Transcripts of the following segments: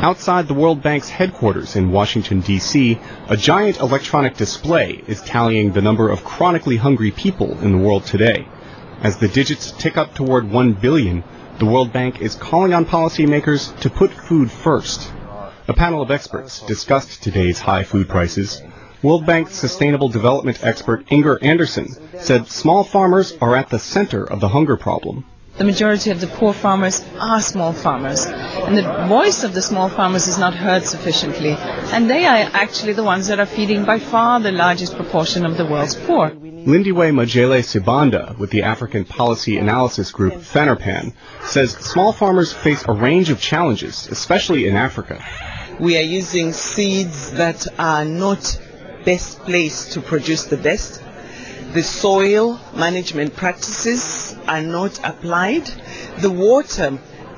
Outside the World Bank's headquarters in Washington, D.C., a giant electronic display is tallying the number of chronically hungry people in the world today. As the digits tick up toward 1 billion, the World Bank is calling on policymakers to put food first. A panel of experts discussed today's high food prices. World Bank Sustainable Development expert Inger Andersen said small farmers are at the center of the hunger problem. The majority of the poor farmers are small farmers, and the voice of the small farmers is not heard sufficiently, and they are actually the ones that are feeding by far the largest proportion of the world's poor. Lindiwe Majele Sibanda with the African policy analysis group FENERPAN says small farmers face a range of challenges, especially in Africa. We are using seeds that are not best placed to produce the best. The soil management practices are not applied. The water,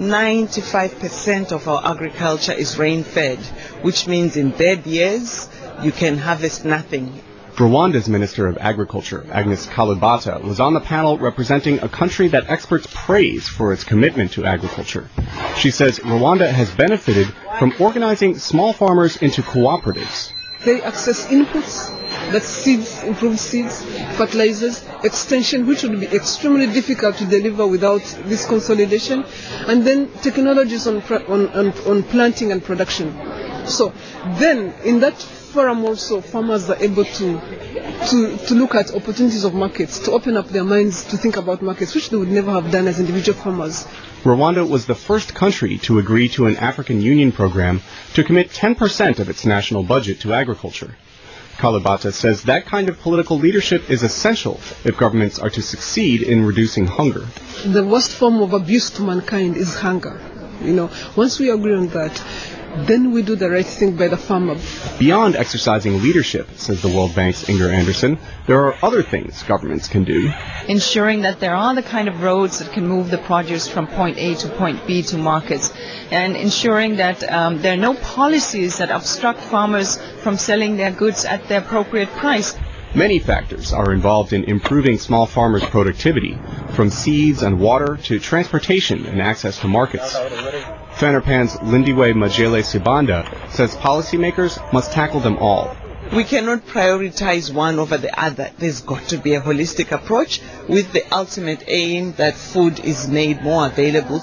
95% of our agriculture is rain-fed, which means in bad years, you can harvest nothing. Rwanda's Minister of Agriculture, Agnes Kalibata, was on the panel representing a country that experts praise for its commitment to agriculture. She says Rwanda has benefited from organizing small farmers into cooperatives. They access inputs, that's seeds, improved seeds, fertilizers, extension, which would be extremely difficult to deliver without this consolidation, and then technologies on planting and production. So then, in that forum also, farmers are able to look at opportunities of markets, to open up their minds to think about markets, which they would never have done as individual farmers. Rwanda was the first country to agree to an African Union program to commit 10% of its national budget to agriculture. Kalibata says that kind of political leadership is essential if governments are to succeed in reducing hunger. The worst form of abuse to mankind is hunger. Once we agree on that, then we do the right thing by the farmer. Beyond exercising leadership, says the World Bank's Inger Andersen, there are other things governments can do. Ensuring that there are the kind of roads that can move the produce from point A to point B to markets, and ensuring that there are no policies that obstruct farmers from selling their goods at the appropriate price. Many factors are involved in improving small farmers' productivity, from seeds and water to transportation and access to markets. FENERPAN's Lindiwe Majele Sibanda says policymakers must tackle them all. We cannot prioritize one over the other. There's got to be a holistic approach with the ultimate aim that food is made more available.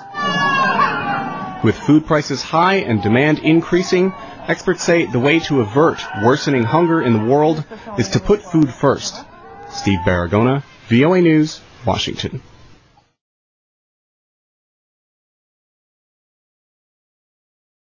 With food prices high and demand increasing, experts say the way to avert worsening hunger in the world is to put food first. Steve Baragona, VOA News, Washington.